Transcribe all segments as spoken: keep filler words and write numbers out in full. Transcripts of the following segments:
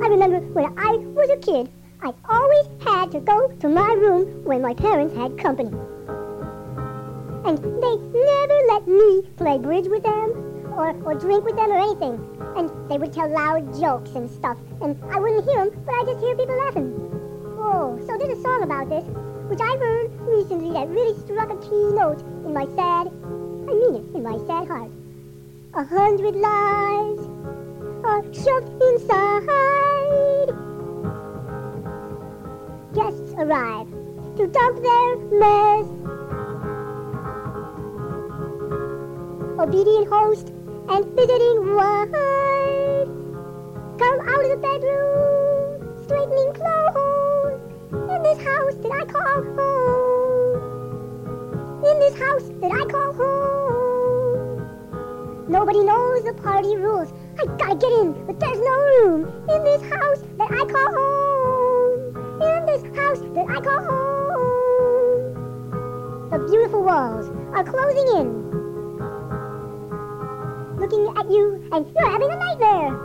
I remember when I was a kid, I always had to go to my room when my parents had company. And they never let me play bridge with them or, or drink with them or anything. And they would tell loud jokes and stuff, and I wouldn't hear them, but I just hear people laughing. Oh, so there's a song about this, which I heard recently that really struck a key note in my sad, I mean it, in my sad heart. A hundred lives are shoved inside. Guests arrive to dump their mess. Obedient host and visiting wife come out of the bedroom, straightening clothes. In this house that I call home. In this house that I call home. Nobody knows the party rules. I gotta get in, but there's no room. In this house that I call home. In this house that I call home. The beautiful walls are closing in. Looking at you, and you're having a nightmare.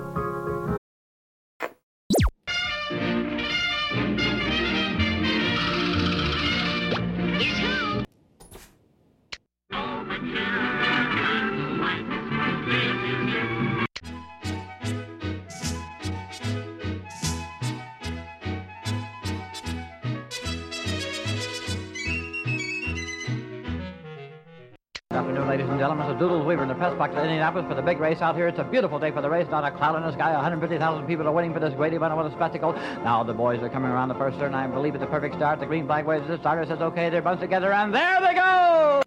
Good afternoon, ladies and gentlemen. This is Doodles Weaver in the press box at Indianapolis for the big race out here. It's a beautiful day for the race. Not a cloud in the sky. one hundred fifty thousand people are waiting for this great event. What a spectacle. Now the boys are coming around the first turn. I believe it's a perfect start. The green flag waves the starter, says, okay, they're bunched together, and there they go!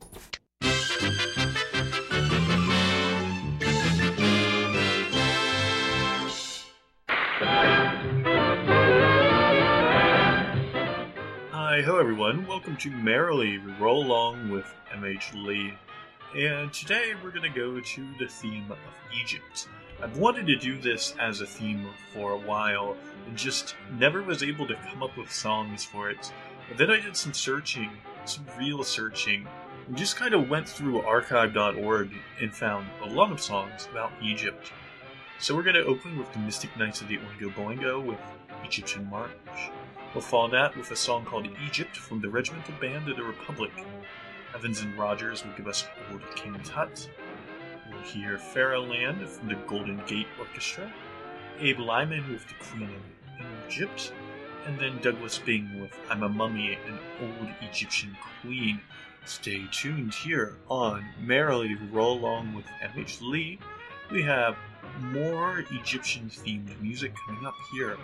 Hi, hello everyone. Welcome to Merrily Roll Along with M H Lee. And today we're going to go to the theme of Egypt. I've wanted to do this as a theme for a while and just never was able to come up with songs for it. But then I did some searching, some real searching, and just kind of went through archive dot org and found a lot of songs about Egypt. So we're going to open with the Mystic Knights of the Oingo Boingo with Egyptian March. We'll follow that with a song called Egypt from the Regimental Band of the Republic. Evans and Rogers will give us Old King's Hut. We'll hear Pharaohland from the Golden Gate Orchestra. Abe Lyman with the Queen of Egypt. And then Douglas Bing with I'm a Mummy, an Old Egyptian Queen. Stay tuned here on Merrily Roll Along with M H Lee. We have more Egyptian-themed music coming up here.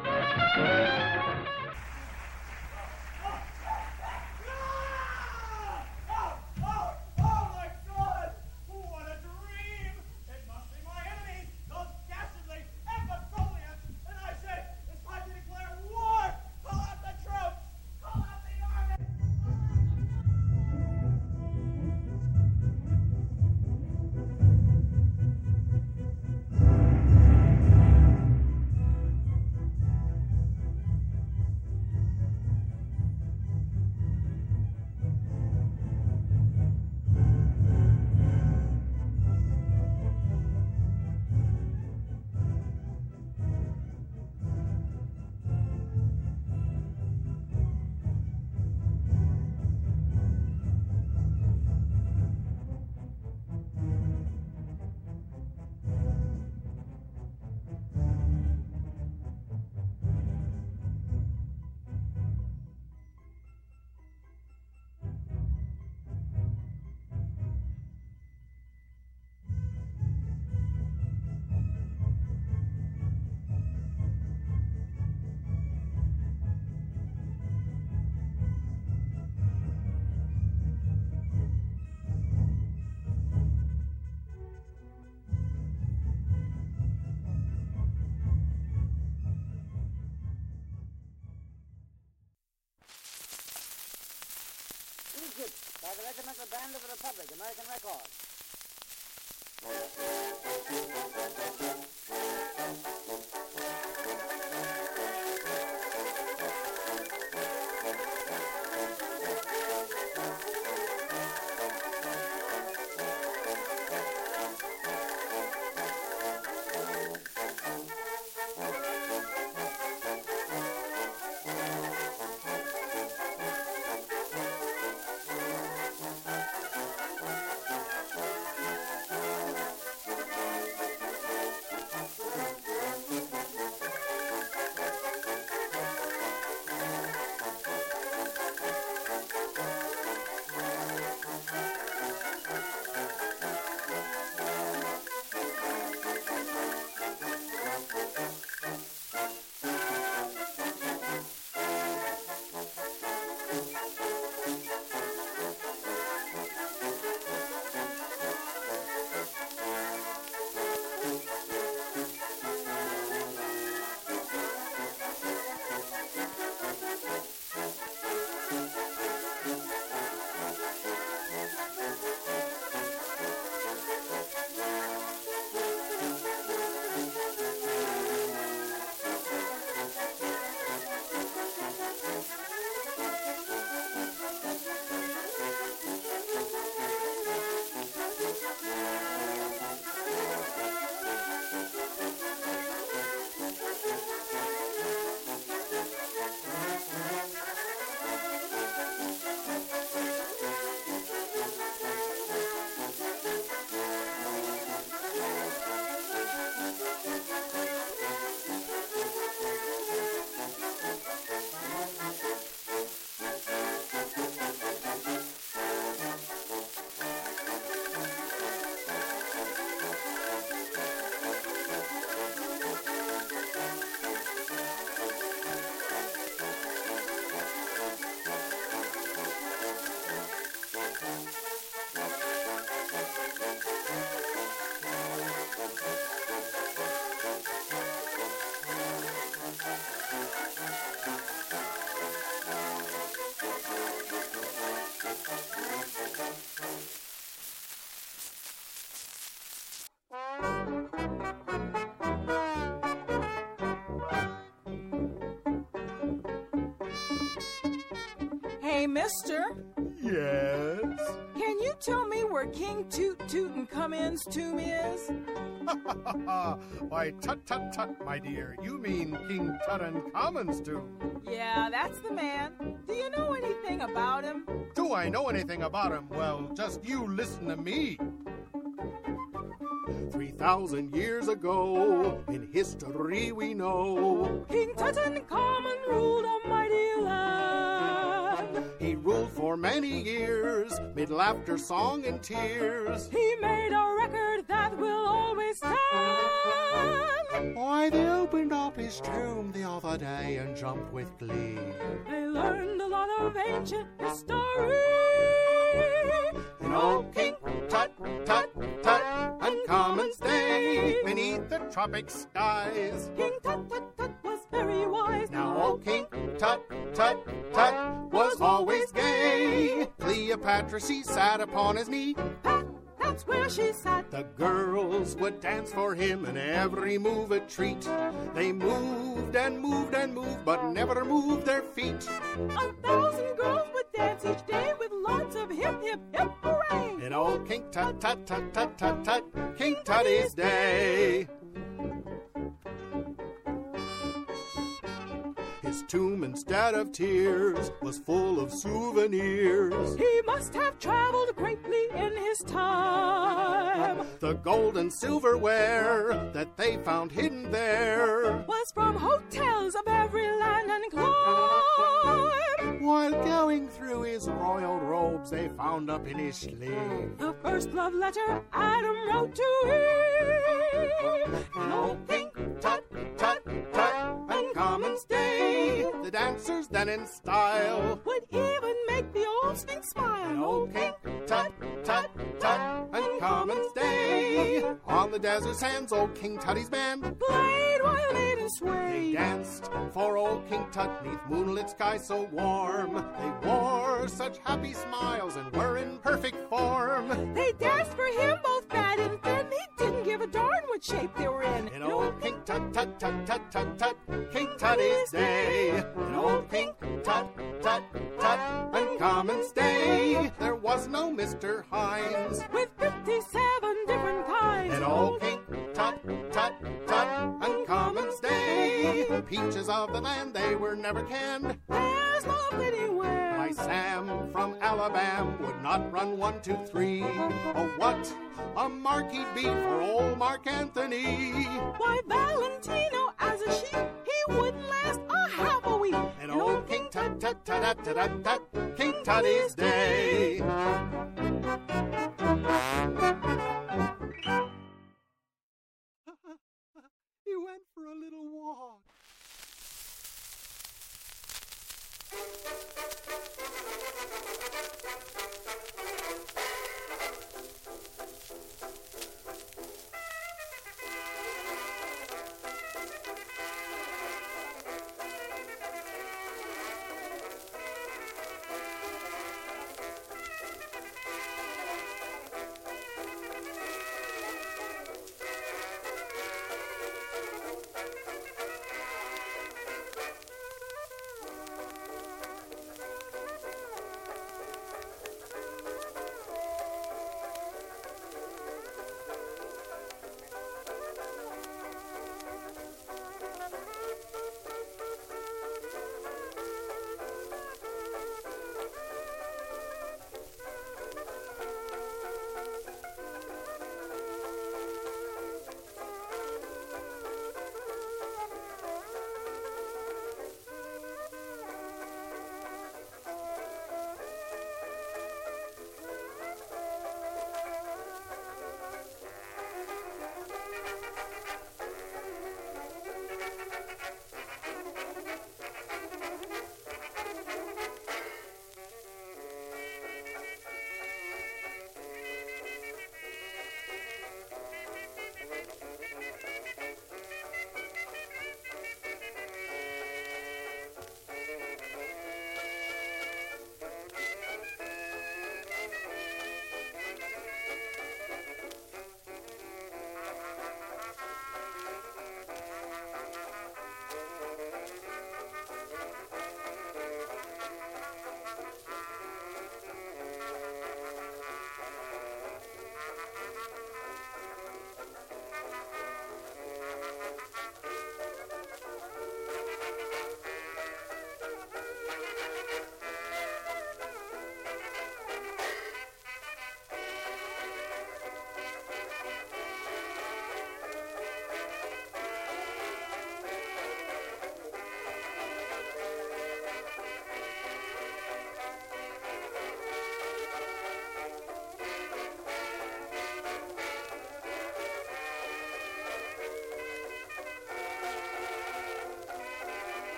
Egypt by the Regimental Band of the Republic, American Records. Hey, mister, Yes? can you tell me where King Toot Tutankhamun's tomb is? Why, tut-tut-tut, my dear. You mean King Tutankhamun's tomb. Yeah, that's the man. Do you know anything about him? Do I know anything about him? Well, just you listen to me. Three thousand years ago, in history we know, King Tutankhamun ruled a mighty land. he ruled for many years, mid laughter, song, and tears. He made a record that will always stand. Why, they opened up his tomb the other day and jumped with glee. They learned a lot of ancient history. And old King Tut, Tut, Tut, uncommon stay beneath the tropic skies. King Tut Tut Tut was very wise. Now old King Tut, Tut, Tut was always gay. Cleopatra, she sat upon his knee. Pat, that's where she sat. The girls would dance for him and every move a treat. They moved and moved and moved, but never moved their feet. A thousand girls would dance each day with lots of hip, hip, hip, hooray! And old King Tut, Tut, Tut, Tut, Tut, Tut, King Tutty's day. His tomb, instead of tears, was full of souvenirs. He must have traveled greatly in his time. The gold and silverware that they found hidden there Was from hotels of every land and clime. while going through his royal robes they found up in his sleeve. The first love letter Adam wrote to Eve. And old King Tut, Tut, Tut, uncommon stay. The dancers then in style Would even make the old Sphinx smile. and old King Tut, Tut, Tut, uncommon stay. On the desert sands, old King Tutty's band Played while maidens they swayed. danced for old King Tut neath moonlit sky so warm. They wore such happy smiles and were in perfect form. They danced for him both bad and thin. He didn't give a darn what shape they were in. In old King Tut, Tut, Tut, Tut, Tut, Tut, King Tutty's day. In old King Tut, Tut, Tut, uncommon stay. There was no Mister Hines. With fifty-seven different kinds. In old King Tut, Tut, Tut, uncommon stay. Peaches of the land, they were never canned. There's love anywhere. My Sam from Alabama would not run one, two, three. Oh, what a mark he'd be for old Mark Anthony. Why, Valentino as a sheep, he wouldn't last a half a week. And old King Tut, Tut, Tut, Tut, Tut, Tut, Tut, King Tutty's day. He went for a little walk.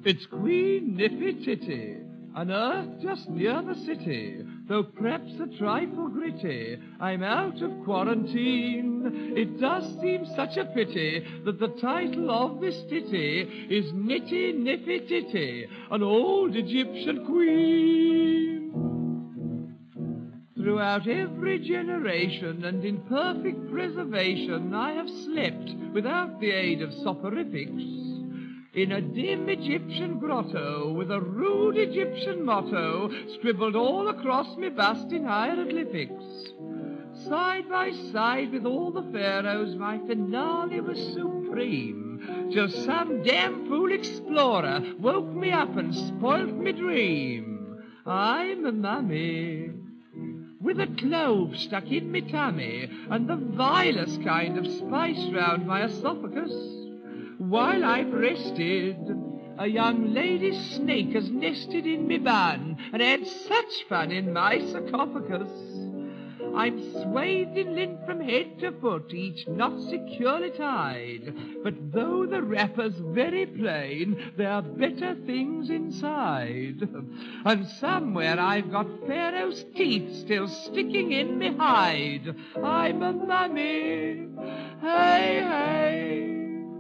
It's Queen Nefertiti, on earth just near the city. Though perhaps a trifle gritty, I'm out of quarantine. It does seem such a pity that the title of this titty is Nitty Nefertiti, an old Egyptian queen. Throughout every generation and in perfect preservation, I have slept without the aid of soporifics in a dim Egyptian grotto with a rude Egyptian motto scribbled all across me bust in hieroglyphics. Side by side with all the pharaohs, my finale was supreme, till some damn fool explorer woke me up and spoilt me dream. I'm a mummy, with a clove stuck in me tummy, and the vilest kind of spice round my esophagus. While I've rested, a young lady snake has nested in me bun, and had such fun in my sarcophagus. I'm swathed in lint from head to foot, each knot securely tied. But though the wrapper's very plain, there are better things inside. And somewhere I've got Pharaoh's teeth still sticking in me hide. I'm a mummy, hey, hey.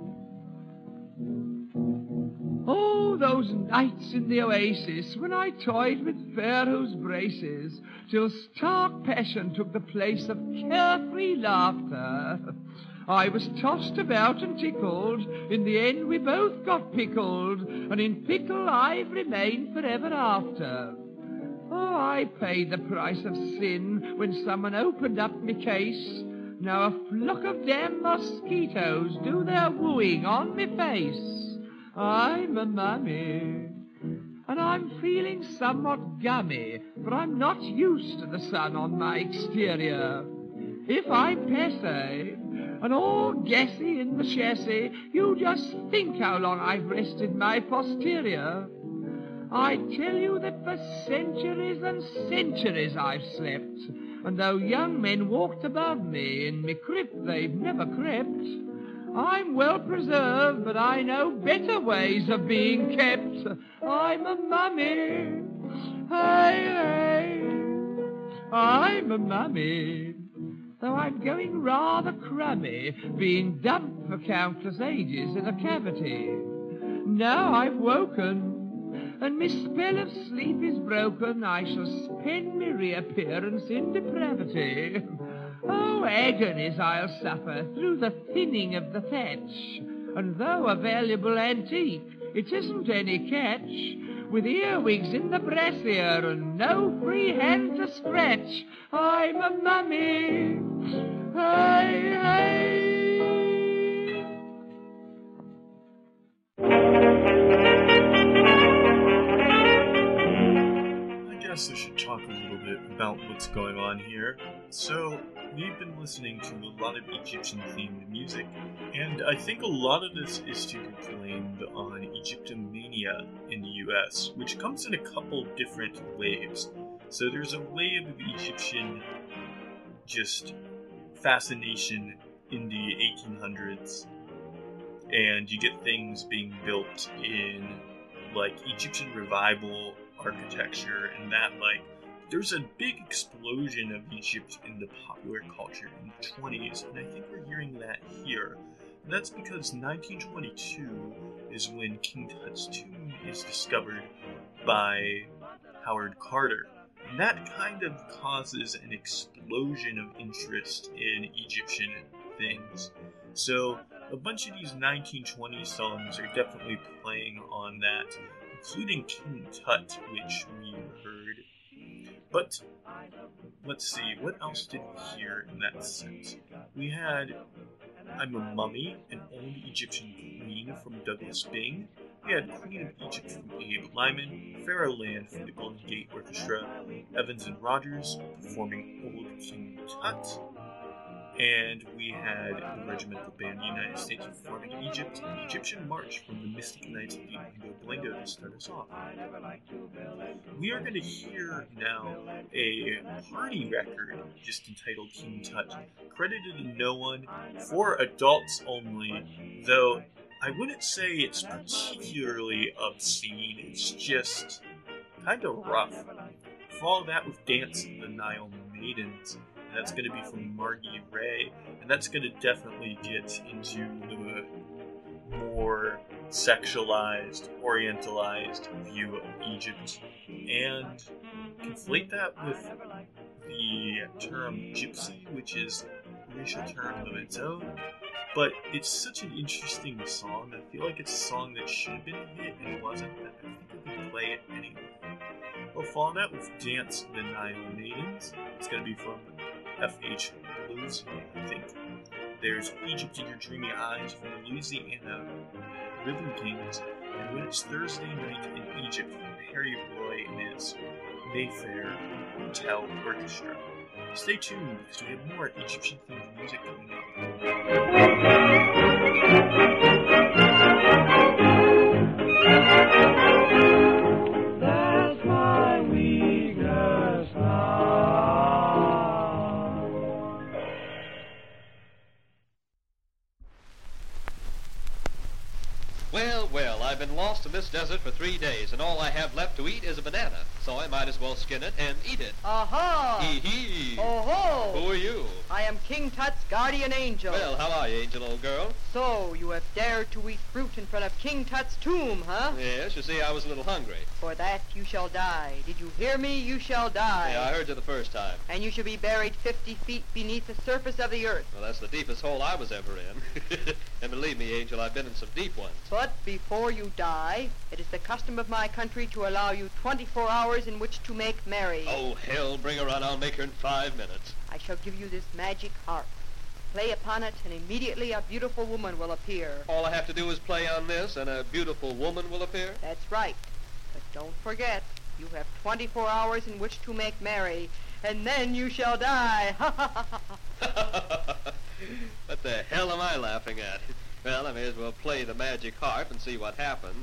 Oh, those nights in the oasis when I toyed with Pharaoh's braces, till stark passion took the place of carefree laughter. I was tossed about and tickled. In the end we both got pickled, and in pickle I've remained forever after. Oh, I paid the price of sin when someone opened up me case. Now a flock of damn mosquitoes do their wooing on me face. I'm a mummy, and I'm feeling somewhat gummy, for I'm not used to the sun on my exterior. If I'm passe and all gassy in the chassis, you just think how long I've rested my posterior. I tell you that for centuries and centuries I've slept, and though young men walked above me, in me crypt they've never crept. I'm well preserved, but I know better ways of being kept. I'm a mummy, hey, hey, I'm a mummy, though I'm going rather crummy, being dumped for countless ages in a cavity. Now I've woken, and me spell of sleep is broken, I shall spend me reappearance in depravity. Oh, agonies I'll suffer through the thinning of the thatch, and though a valuable antique, it isn't any catch, with earwigs in the brassiere and no free hand to scratch. I'm a mummy, hey, hey. I guess I should talk a little bit about what's going on here. So, we've been listening to a lot of Egyptian-themed music, and I think a lot of this is to be blamed on Egyptomania in the U S, which comes in a couple different waves. So there's a wave of Egyptian just fascination in the eighteen hundreds, and you get things being built in like Egyptian revival architecture, and that like there's a big explosion of Egypt in the popular culture in the twenties, and I think we're hearing that here. And that's because nineteen twenty-two is when King Tut's tomb is discovered by Howard Carter. And that kind of causes an explosion of interest in Egyptian things. So a bunch of these nineteen twenties songs are definitely playing on that, including King Tut, which we heard. But let's see, what else did we hear in that set? We had I'm a Mummy, an old Egyptian queen from Douglas Bing. We had Queen of Egypt from Abe Lyman, Pharaoh Land from the Golden Gate Orchestra, Evans and Rogers performing Old King Tut. And we had the Regimental Band of the United States performing Egypt, an Egyptian March from the Mystic Knights of the Oingo Boingo to start us off. We are going to hear now a party record just entitled King Tut, credited to no one, for adults only, though I wouldn't say it's particularly obscene, it's just kind of rough. Follow that with Dance of the Nile Maidens, and that's going to be from Margie Ray, and that's going to definitely get into the more sexualized, orientalized view of Egypt, and conflate that with the term gypsy, which is a racial term of its own. But it's such an interesting song. I feel like it's a song that should have been a hit and wasn't, but I think we can play it anyway. We'll follow that with Dance of the Nile Maidens. It's going to be from F H Louisiana, I think. There's Egypt in Your Dreamy Eyes from the Louisiana Rhythm Kings. And when it's Thursday night in Egypt from Harry Roy and his Mayfair Hotel Orchestra. Stay tuned because we have more Egyptian-themed music coming up. That's my weakness now. Well, well, I've been lost in this desert for three days, and all I have left to eat is a banana, so I might as well skin it and eat it. Aha! Hee-hee! Oh-ho! Who are you? I am King Tut's guardian angel. Well, how are you, angel old girl? So, you have dared to eat fruit in front of King Tut's tomb, huh? Yes, you see, I was a little hungry. For that you shall die. Did you hear me? You shall die. Yeah, I heard you the first time. And you shall be buried fifty feet beneath the surface of the earth. Well, that's the deepest hole I was ever in. And believe me, angel, I've been in some deep ones. But before you die, it is the custom of my country to allow you twenty-four hours in which to make merry. Oh, hell, bring her on. I'll make her in five minutes. I shall give you this magic harp. Play upon it, and immediately a beautiful woman will appear. All I have to do is play on this, and a beautiful woman will appear? That's right. But don't forget, you have twenty-four hours in which to make merry, and then you shall die. Ha ha ha ha. What the hell am I laughing at? Well, I may as well play the magic harp and see what happens.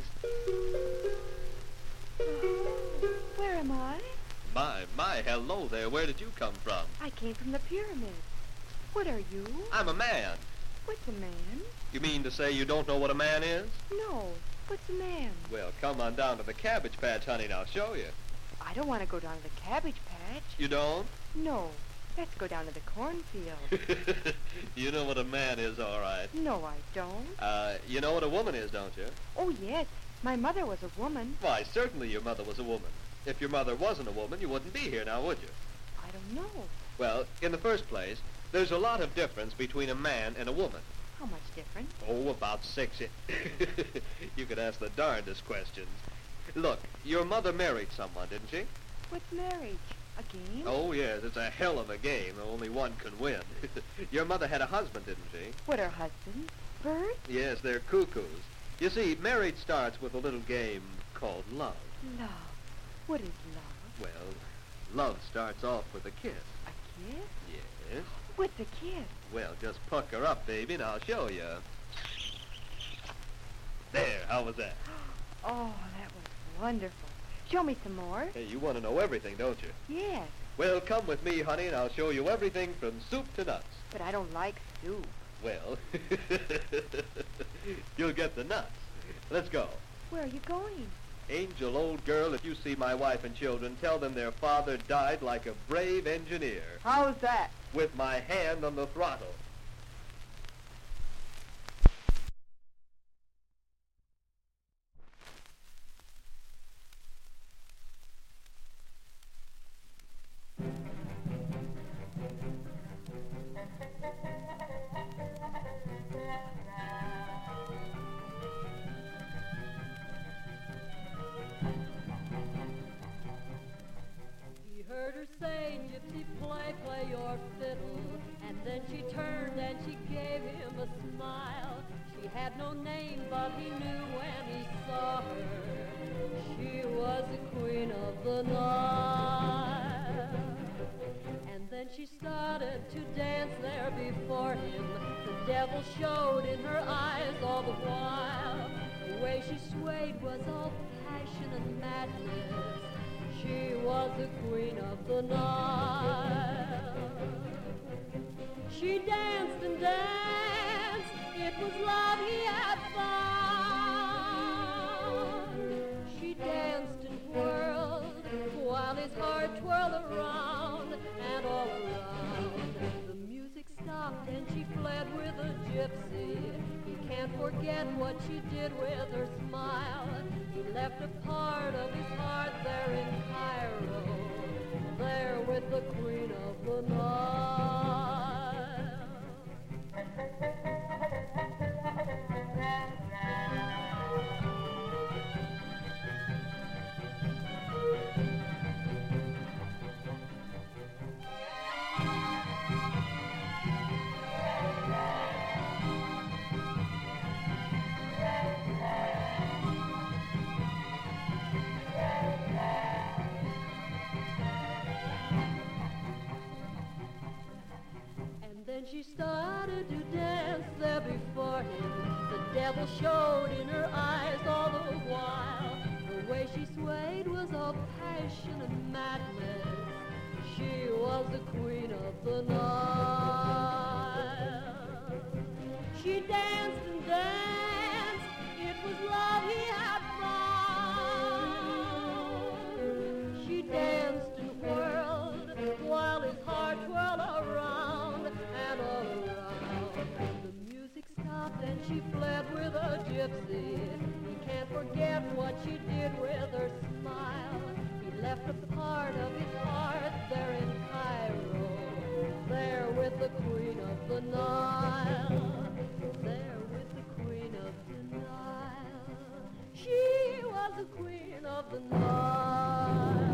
Where am I? My, my, hello there. Where did you come from? I came from the pyramid. What are you? I'm a man. What's a man? You mean to say you don't know what a man is? No. What's a man? Well, come on down to the Cabbage Patch, honey, and I'll show you. I don't want to go down to the Cabbage Patch. You don't? No. Let's go down to the cornfield. You know what a man is, all right. No, I don't. Uh, you know what a woman is, don't you? Oh, yes. My mother was a woman. Why, certainly your mother was a woman. If your mother wasn't a woman, you wouldn't be here now, would you? I don't know. Well, in the first place, there's a lot of difference between a man and a woman. How much difference? Oh, about six. You could ask the darndest questions. Look, your mother married someone, didn't she? What's marriage? A game? Oh, yes, it's a hell of a game. Only one can win. Your mother had a husband, didn't she? What are husbands? Birds? Yes, they're cuckoos. You see, marriage starts with a little game called love. Love. What is love? Well, love starts off with a kiss. A kiss? Yes. What's a kiss? Well, just pucker up, baby, and I'll show you. There, how was that? Oh, that was wonderful. Show me some more. Hey, you want to know everything, don't you? Yes. Well, come with me, honey, and I'll show you everything from soup to nuts. But I don't like soup. Well, you'll get the nuts. Let's go. Where are you going? Angel, old girl, if you see my wife and children, tell them their father died like a brave engineer. How's that? With my hand on the throttle. Showed in her eyes all the while. The way she swayed was all passion and madness. She was the queen of the Nile. She danced and danced. It was love he had found. stopped and she fled with a gypsy. He can't forget what she did with her smile. He left a part of his heart there in Cairo, there with the Queen of the Nile. Then she started to dance there before him. The devil showed in her eyes all the while. The way she swayed was all passion and madness. She was the queen of the Nile. She danced and danced. It was love he had found. She danced and whirled while his heart twirled around and around. The music stopped and she fled with a gypsy. He can't forget what she did with her smile. He left a part of his heart there in Cairo, there with the Queen of the Nile, there with the Queen of the Nile. She was the Queen of the Nile.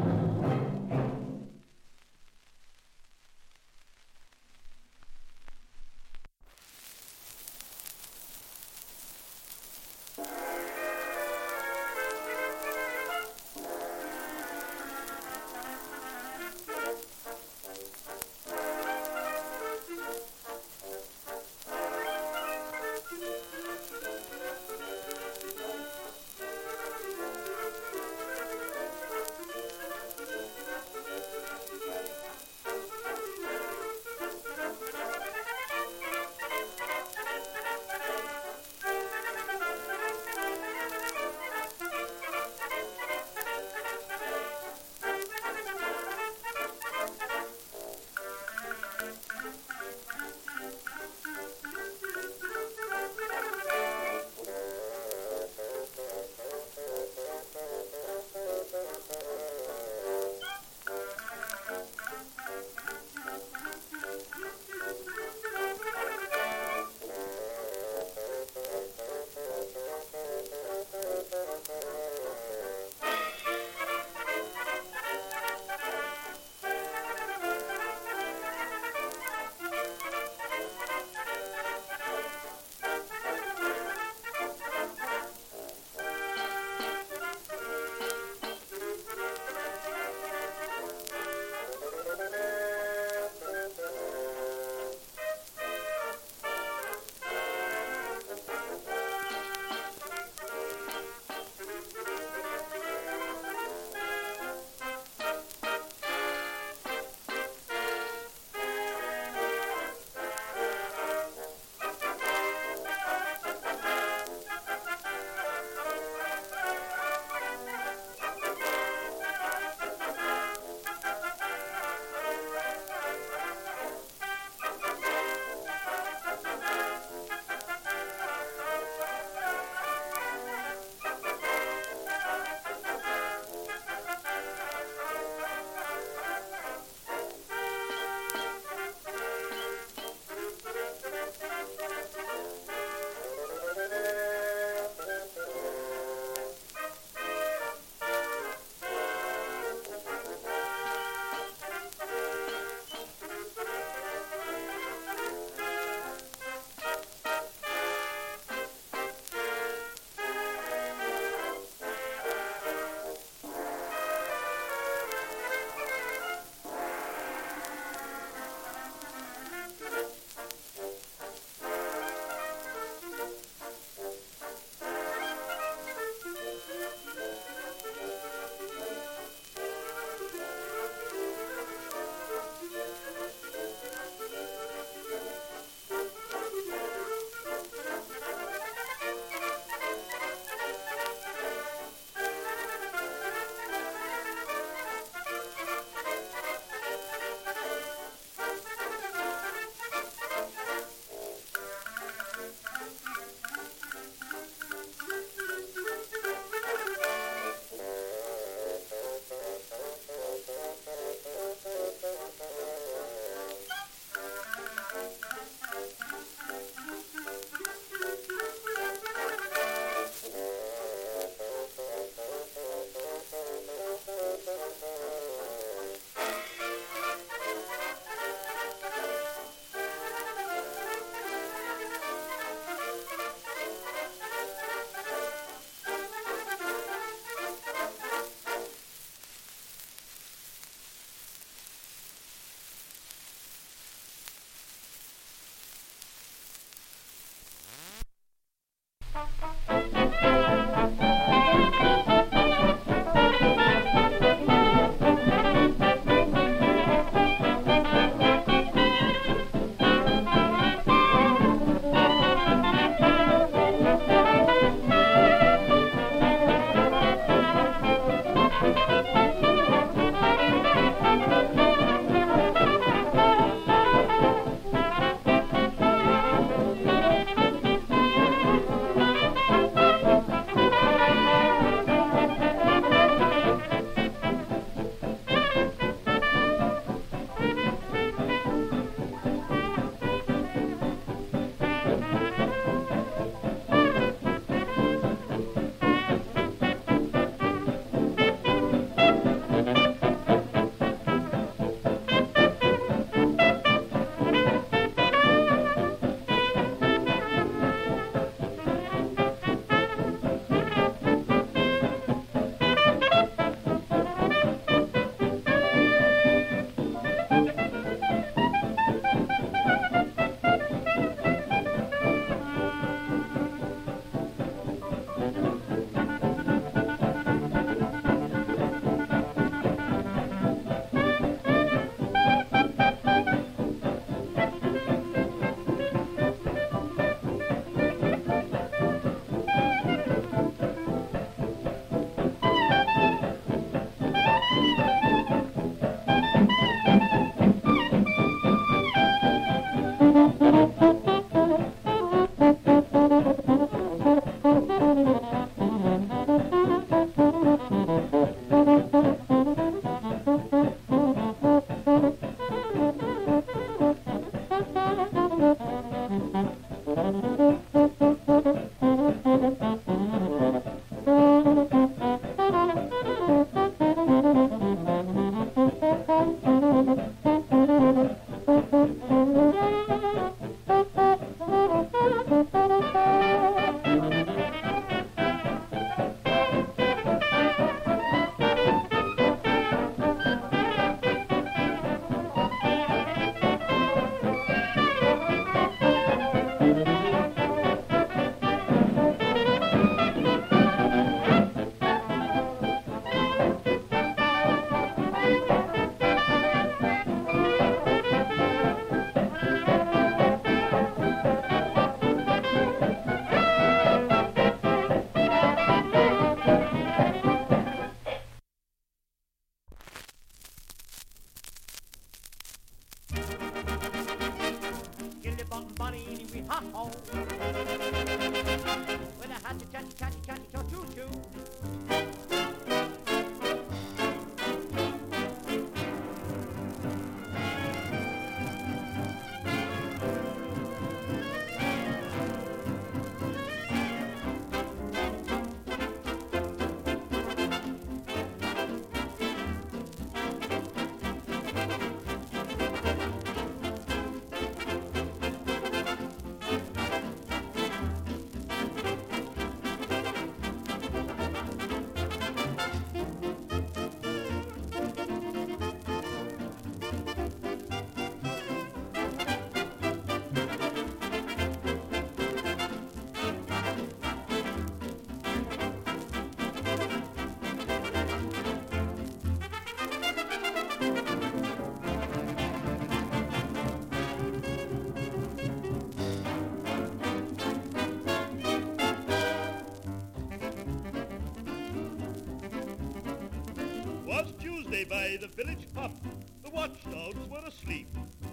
By the village pub, the watchdogs were asleep.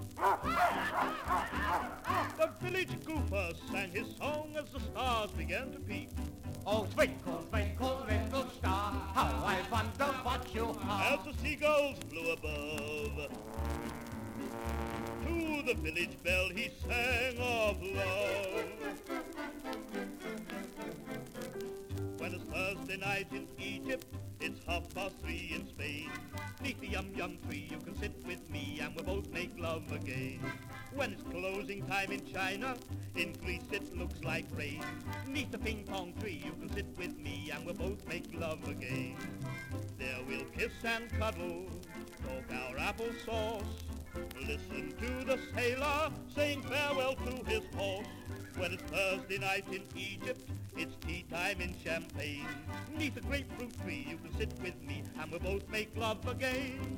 The village goofer sang his song as the stars began to peep. Oh, twinkle, twinkle, little star, how I wonder what you are. As the seagulls flew above, to the village bell he sang of love. When it's Thursday night in Egypt, it's half past three in Spain. Neath the yum-yum tree you can sit with me and we'll both make love again. When it's closing time in China, in Greece it looks like rain. Neath the ping-pong tree you can sit with me and we'll both make love again. There we'll kiss and cuddle, talk our applesauce. Listen to the sailor saying farewell to his horse. When it's Thursday night in Egypt, it's tea time in Champagne. Neath a grapefruit tree you can sit with me and we'll both make love again.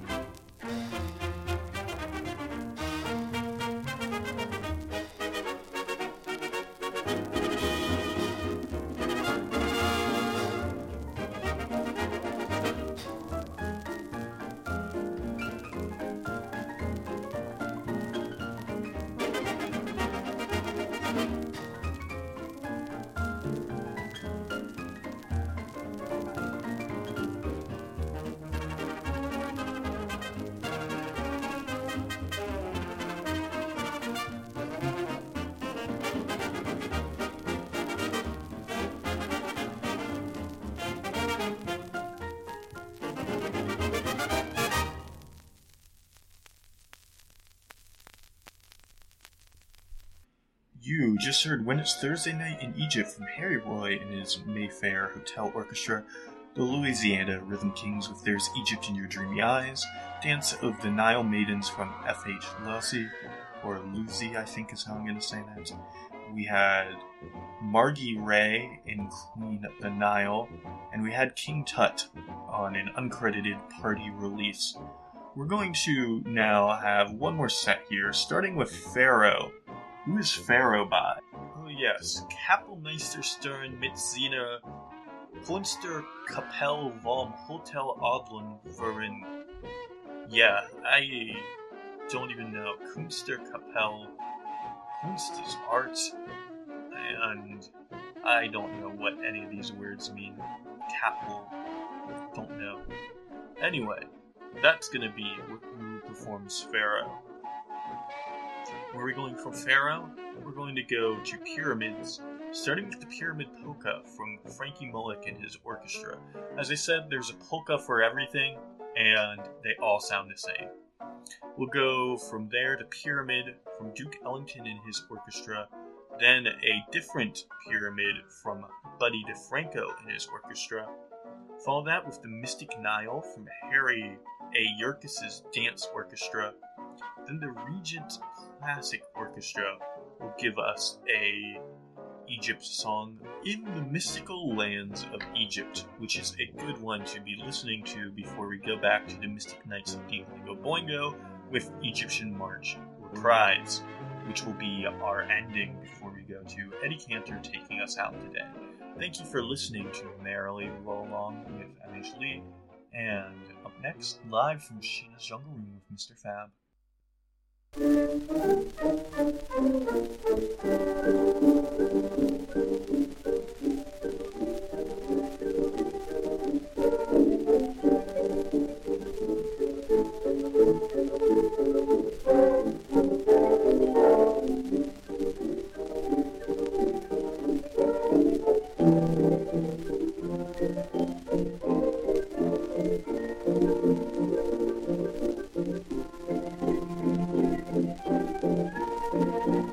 You just heard When It's Thursday Night in Egypt from Harry Roy and his Mayfair Hotel Orchestra, the Louisiana Rhythm Kings with There's Egypt in Your Dreamy Eyes, Dance of the Nile Maidens from F H Lucy, or Lucy I think is how I'm going to say that. We had Margie Ray in Queen of the Nile, and we had King Tut on an uncredited party release. We're going to now have one more set here, starting with Pharaoh. Who is Pharaoh by? Oh yes, Kapellmeister Stern mit seiner Kunsterkapelle vom Hotel Adlon Verein. Yeah, I don't even know. Kunsterkapelle. Kunst is art, and I don't know what any of these words mean. Kappel, don't know. Anyway, that's gonna be who performs Pharaoh. Where are we going from Pharaoh? We're going to go to pyramids, starting with the Pyramid Polka from Frankie Mullick and his orchestra. As I said, there's a polka for everything, and they all sound the same. We'll go from there to Pyramid from Duke Ellington and his orchestra, then a different Pyramid from Buddy DeFranco and his orchestra. Follow that with the Mystic Nile from Harry A. Yerkes' dance orchestra. Then the Regent Classic Orchestra will give us a Egypt song, In the Mystical Lands of Egypt, which is a good one to be listening to before we go back to the Mystic Nights of Boingo Boingo with Egyptian March Reprise, which will be our ending before we go to Eddie Cantor taking us out today. Thank you for listening to Merrily Roll Along with M H Lee, and up next, live from Sheena's Jungle Room with Mister Fab. Thank you.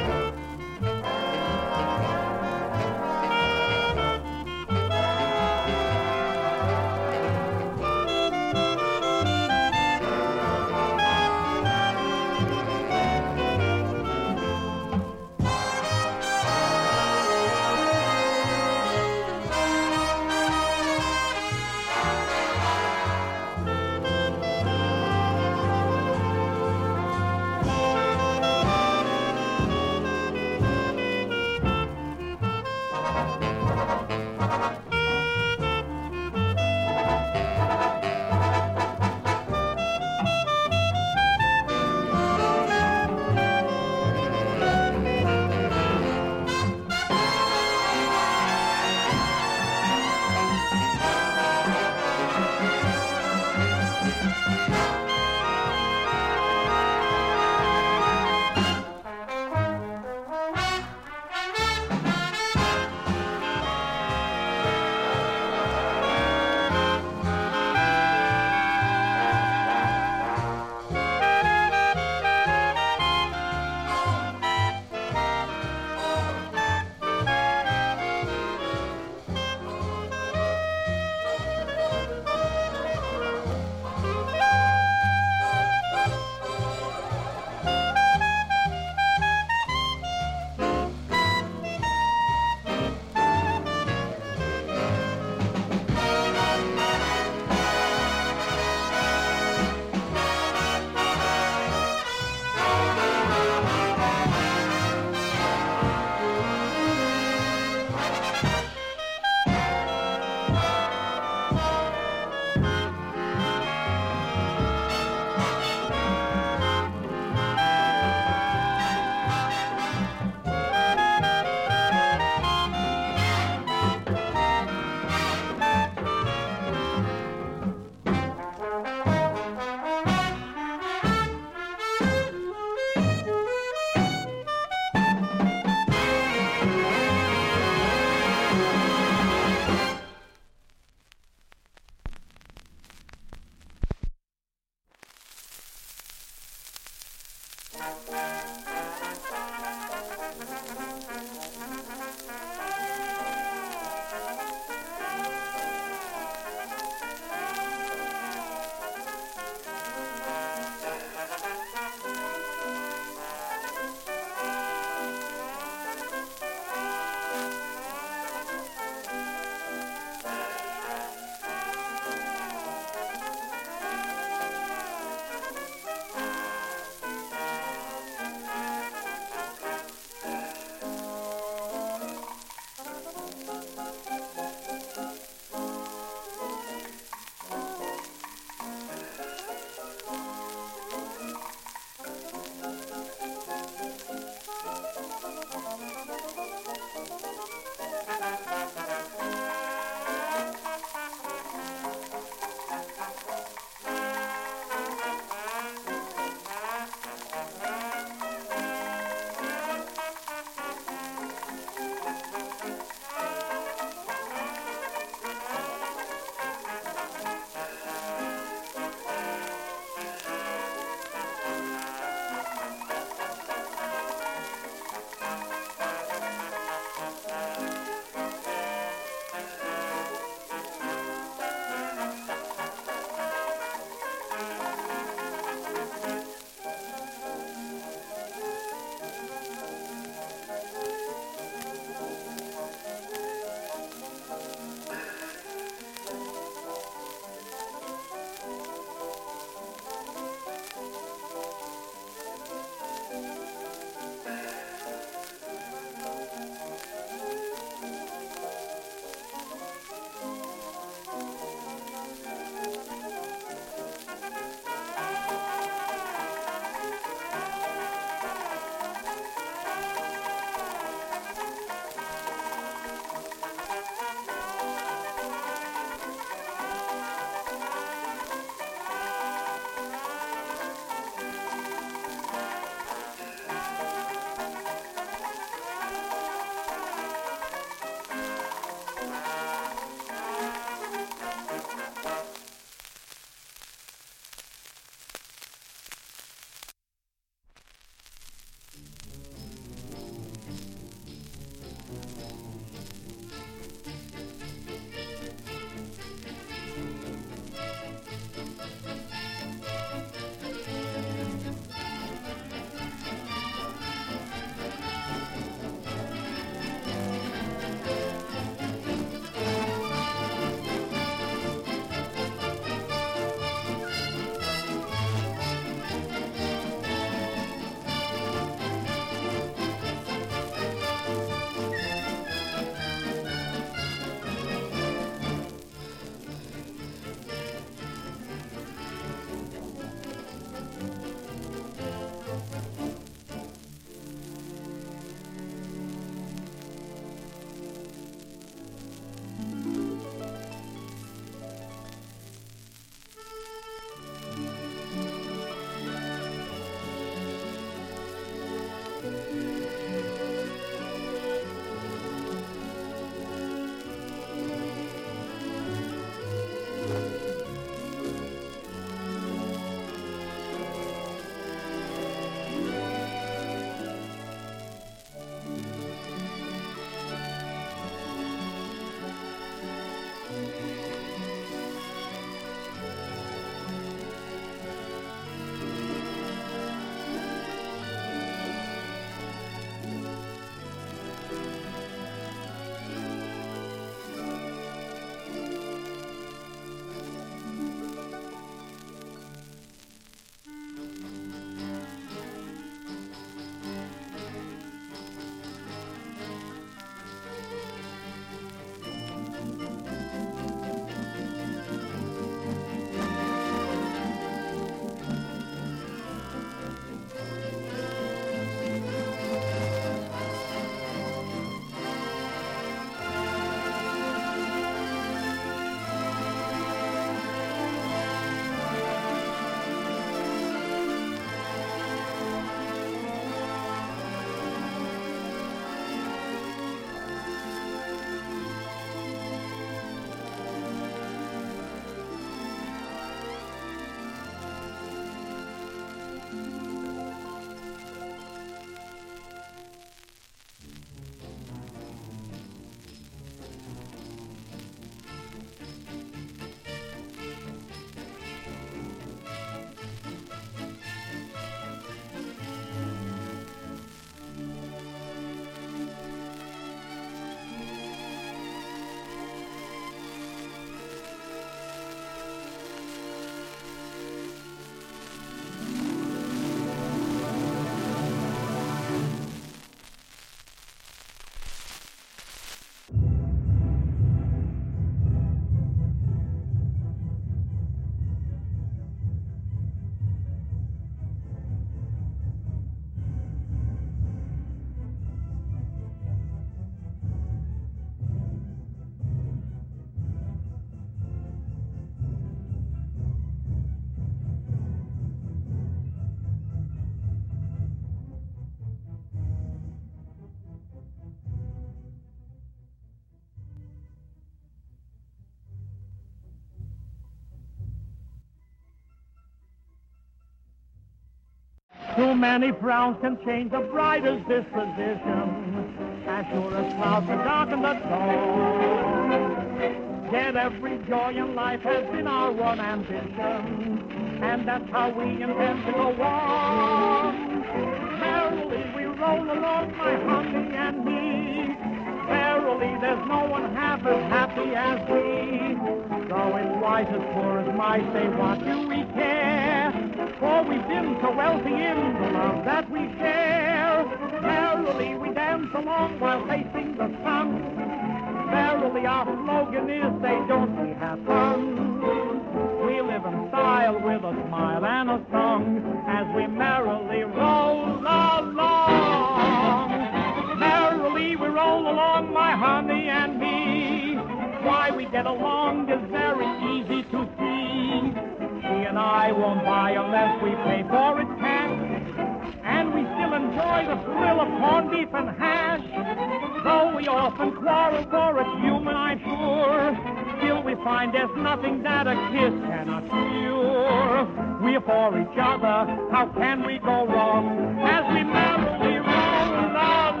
Too many frowns can change the brightest disposition, as sure as clouds can darken the dawn. Yet every joy in life has been our one ambition, and that's how we intend to go on. Merrily we roll along, my honey and me. Verily there's no one half as happy as we. Though it's wise as poor as mice, say what do we care? For we've been so wealthy in the love that we share. Merrily we dance along while facing the sun. Verily our slogan is, say don't we have fun? We live in style with a smile and a song as we merrily roll along. Merrily we roll along, my honey and me. Why we get along is very easy to see. She and I won't buy unless we pay for it cash, and we still enjoy the thrill of corned beef and hash. Though we often quarrel, for it's human, I'm sure, still we find there's nothing that a kiss cannot cure. We're for each other, how can we go wrong, as we merrily roll along?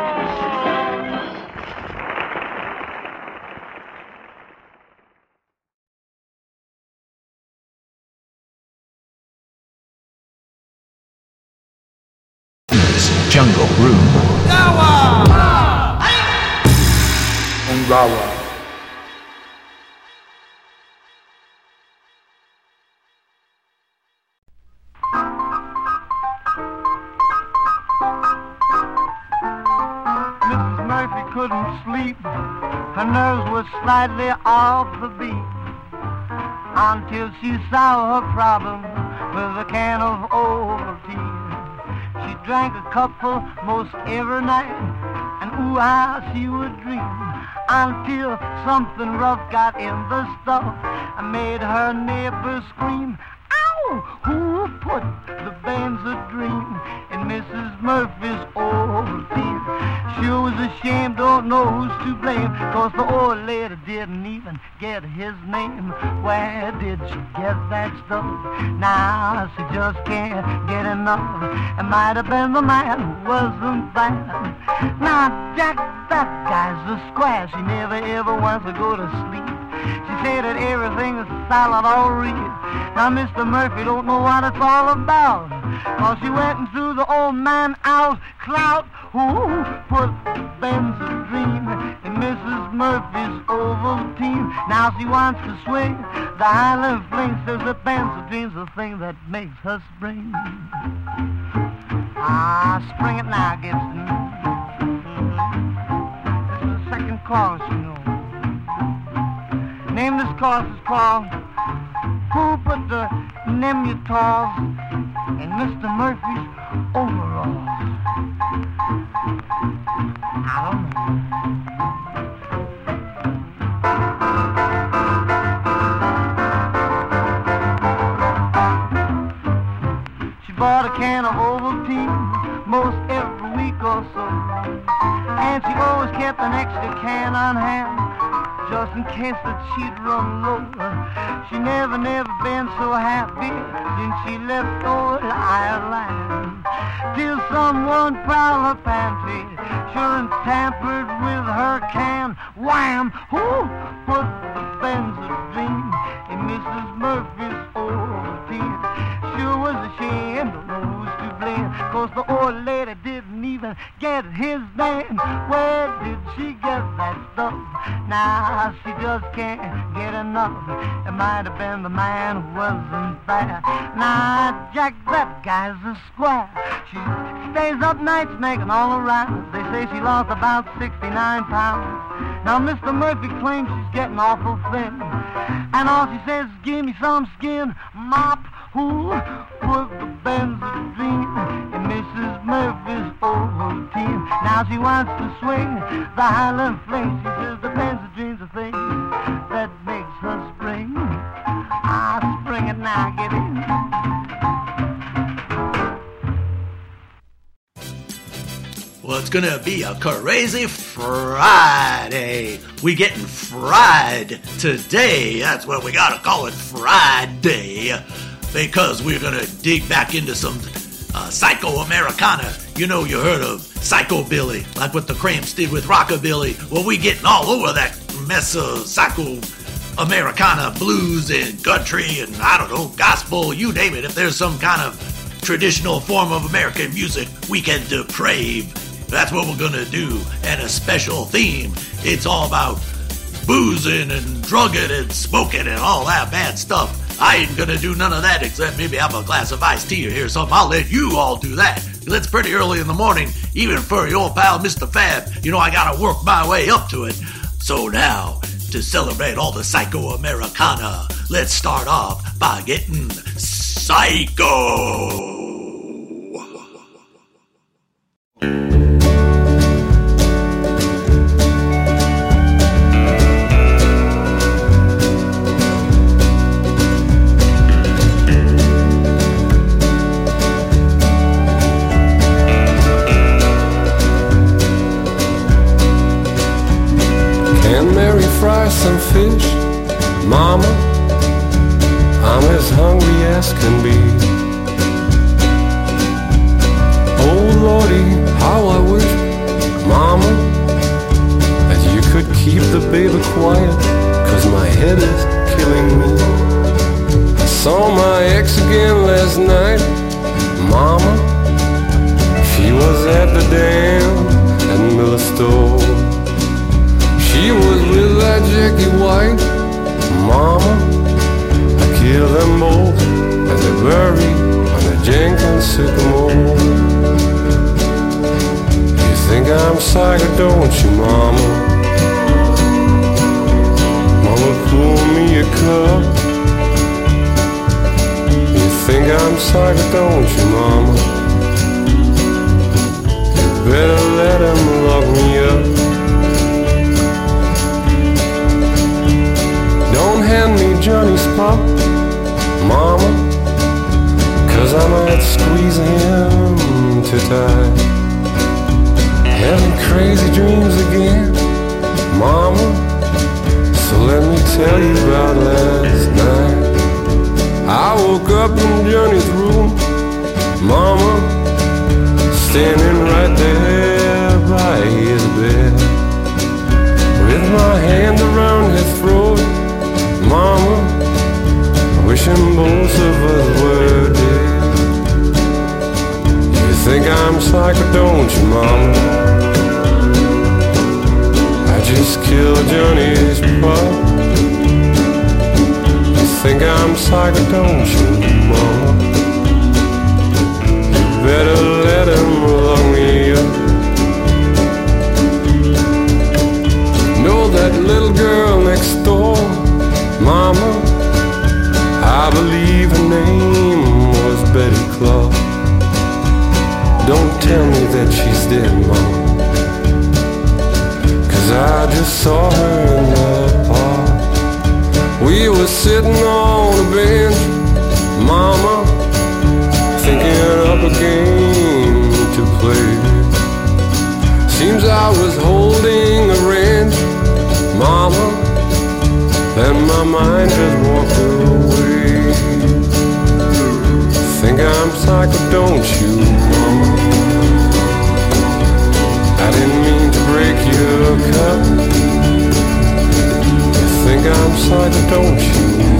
Jungle Room. Dawa! Ungawa. Missus Murphy couldn't sleep. Her nerves were slightly off the beat until she saw her problem with a can of Ovaltine. She drank a cupful most every night, and ooh, how she would dream, until something rough got in the stuff and made her neighbors scream. Ow! Who put the Benzedrine in Missus Murphy's Ovaltine? Sure was ashamed, don't know who's to blame, 'cause the old lady didn't even get his name. Where did she get that stuff? Now she just can't get enough. It might have been the man who wasn't bad. Now Jack, that guy's a square. She never ever wants to go to sleep. She said that everything is solid all real. Now Mister Murphy don't know what it's all about, 'cause she went and threw the old man out. Clout, who put Benzedrine in Missus Murphy's Ovaltine? Now she wants to swing the Highland Fling, says that Benzedrine's the thing that makes her spring. Ah, spring it now, Gibson. This is the second chorus, you know. Name this chorus is called Who Put the Nemutals in Mister Murphy's Overalls? I don't know. She bought a can of Ovaltine most every week or so, and she always kept an extra can on hand, just in case that she'd run low. She never, never been so happy since she left old Ireland, till someone prowled her pantry, sure and tampered with her can. Wham! Who put the Benzedrine in Missus Murphy's Ovaltine? Sure was ashamed, don't know who's to blame, 'cause the old lady didn't even get his name. Where did she get that stuff? Now she just can't get enough. It might have been the man who wasn't there. Now Jack, that guy's a square. She stays up nights making all the rounds. They say she lost about sixty-nine pounds. Now Mister Murphy claims she's getting awful thin, and all she says is give me some skin. Mop, who put the Benzedrine in Missus Murphy's Ovaltine? Now she wants to swing the Highland Fling. She says the Benzedrine's a thing that makes her spring. Ah, spring it now, get in. Well, it's gonna be a crazy Friday. We getting fried today. That's what we gotta call it, Friday. Because we're gonna dig back into some uh, Psycho Americana. You know, you heard of Psychobilly, like what the Cramps did with Rockabilly. Well, we getting all over that mess of Psycho Americana, blues and country and, I don't know, gospel, you name it. If there's some kind of traditional form of American music we can deprave, that's what we're gonna do. And a special theme. It's all about boozing and drugging and smoking and all that bad stuff. I ain't gonna do none of that except maybe have a glass of iced tea or hear something. I'll let you all do that. It's pretty early in the morning, even for your old pal Mister Fab. You know I gotta work my way up to it. So now, to celebrate all the Psycho Americana, let's start off by getting psycho. Fry some fish, Mama, I'm as hungry as can be. Oh Lordy, how I wish, Mama, that you could keep the baby quiet, 'cause my head is killing me. I saw my ex again last night, Mama, she was at the dam at Miller Store. She was with that Jackie White, Mama. I killed them both and they're buried on the Jenkins sycamore. You think I'm psycho, don't you, Mama? Mama, pull me a cup. You think I'm psycho, don't you, Mama? You better let him lock me up. Don't hand me Johnny's pop, Mama, 'cause I might squeeze him too tight. Having crazy dreams again, Mama, so let me tell you about last night. I woke up in Johnny's room, Mama, standing right there by his bed, with my hand around his throat, Mama, wishing both of us were dead. You think I'm psycho, don't you, Mama? I just killed Johnny's pup. You think I'm psycho, don't you, Mama? You better let him lock me up. Know that little girl next door, Mama, I believe her name was Betty Claw. Don't tell me that she's dead, Mama, 'cause I just saw her in the park. We were sitting on a bench, Mama, thinking up a game to play. Seems I was holding a wrench, Mama, and my mind just walked away. Think I'm psycho, don't you, Mama? I didn't mean to break your cup. You think I'm psycho, don't you,